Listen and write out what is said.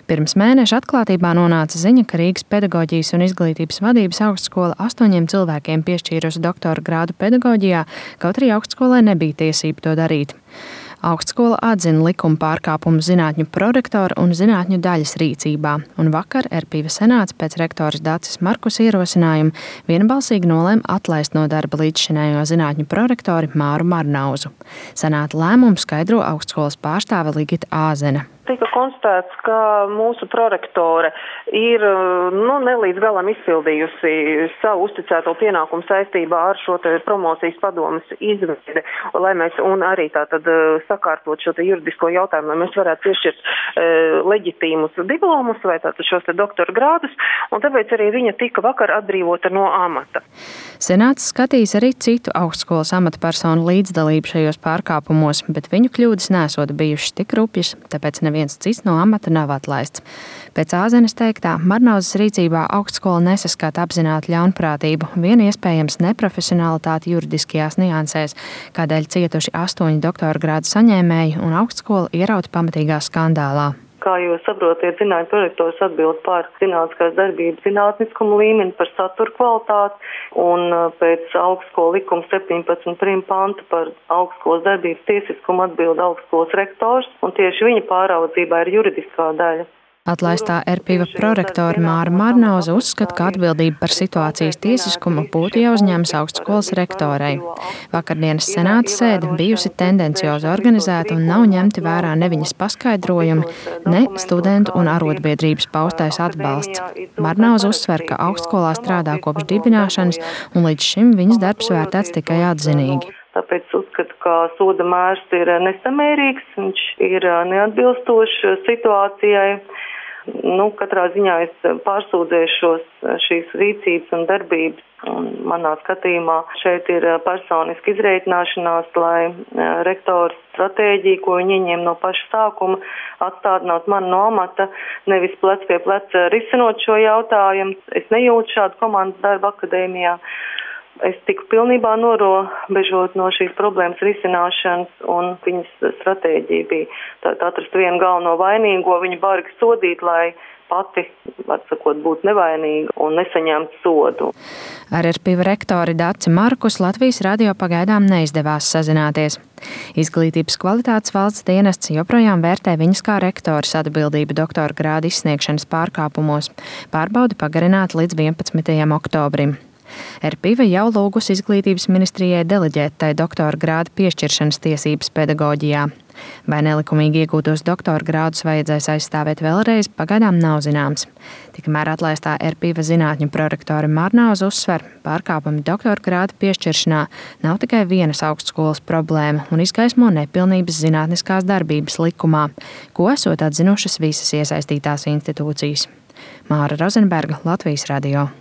Pirms mēneša atklātībā nonāca ziņa, ka Rīgas pedagoģijas un izglītības vadības augstskola 8 cilvēkiem piešķīrusi doktora grādu pedagoģijā, kaut arī augstskolai nebija tiesība to darīt. Augstskola atzina likuma pārkāpumu zinātņu prorektora un zinātņu daļas rīcībā, un vakar RPIVA senāts pēc rektoras Daces Markus ierosinājuma vienbalsīgi nolēma atlaist no darba līdzšinējo zinātņu prorektori Māru Marnauzu. Senāta lēmumu skaidro augstskolas pārstāve Ligita Āzene. Tika konstatēts, ka mūsu prorektore ir ne līdz galam izpildījusi savu uzticēto pienākumu saistībā ar šo promocijas padomes izveidi, lai mēs un arī tātad sakārtot šo juridisko jautājumu, lai mēs varētu piešķirt leģitīmus diplomus vai tātad šos doktora grādus, un tāpēc arī viņa tika vakar atbrīvota no amata. Senāts skatīs arī citu augstskolas amatpersonu līdzdalību šajos pārkāpumos, bet viņu kļūdas nesot bijušas tik rupjas, tāpēc neviens cits no amata nav atlaists. Pēc Āzenes teiktā, Marnauzes rīcībā augstskola nesaskata apzināti ļaunprātību, vien iespējams neprofesionalitāti juridiskajās niansēs, kādēļ cietuši 8 doktora grādu saņēmēji un augstskola ierauta pamatīgā skandālā. Kā jūs saprotiet, zinātņu prorektors atbild par zinātniskās darbības zinātniskumu līmeni, par satura kvalitāti, un pēc augstskolas likuma 17. panta par augstskolas darbības tiesiskumu atbild augstskolas rektors, un tieši viņa pāraudzībā ir juridiskā daļa. Atlaistā RPIVA prorektora Māra Marnauza uzskata, ka atbildība par situācijas tiesiskumu būtu jāuzņemas augstskolas rektorei. Vakardienas senāta sēde bijusi tendenciozi organizēta un nav ņemti vērā ne viņas paskaidrojumi, ne studentu un arotbiedrības paustais atbalsts. Marnauza uzsver, ka augstskolā strādā kopš dibināšanas un līdz šim viņas darbs vērtēts tikai atzinīgi. Tāpēc uzskatu, ka soda mērs ir nesamērīgs, viņš ir neatbilstošs situācijai. Katrā ziņā es pārsūdzēšu šīs rīcības un darbības, un manā skatījumā šeit ir personiski izreikināšanās, lai rektors stratēģiju, ko viņi ieņēma no paša sākuma, atstādināt mani no amata, nevis plec pie pleca risinot šo jautājumu. Es nejūtu šādu komandas darbu akadēmijā. Es tiku pilnībā norobežot no šīs problēmas risināšanas, un viņas stratēģija bija atrast vienu galveno vainīgo, viņu bargi sodīt, lai pati, atsakot, būtu nevainīga un nesaņemtu sodu. Ar RPIVA rektori Daci Markus Latvijas radio pagaidām neizdevās sazināties. Izglītības kvalitātes valsts dienests joprojām vērtē viņas kā rektoras atbildību doktora grādu izsniegšanas pārkāpumos. Pārbaudi pagarināt līdz 11. oktobrim. RPIVA jau lūgusi izglītības ministrijai deleģēt tai doktora grādu piešķiršanas tiesības pedagoģijā. Vai nelikumīgi iegūtos doktora grādus vajadzēs aizstāvēt vēlreiz, pagaidām nav zināms. Tikmēr atlaistā RPIVA zinātņu prorektori Marnauza uzsver, pārkāpumi doktora grādu piešķiršanā nav tikai vienas augstskolas problēma un izgaismo nepilnības zinātniskās darbības likumā, ko esot atzinušas visas iesaistītās institūcijas. Māra Rozenberga, Latvijas radio.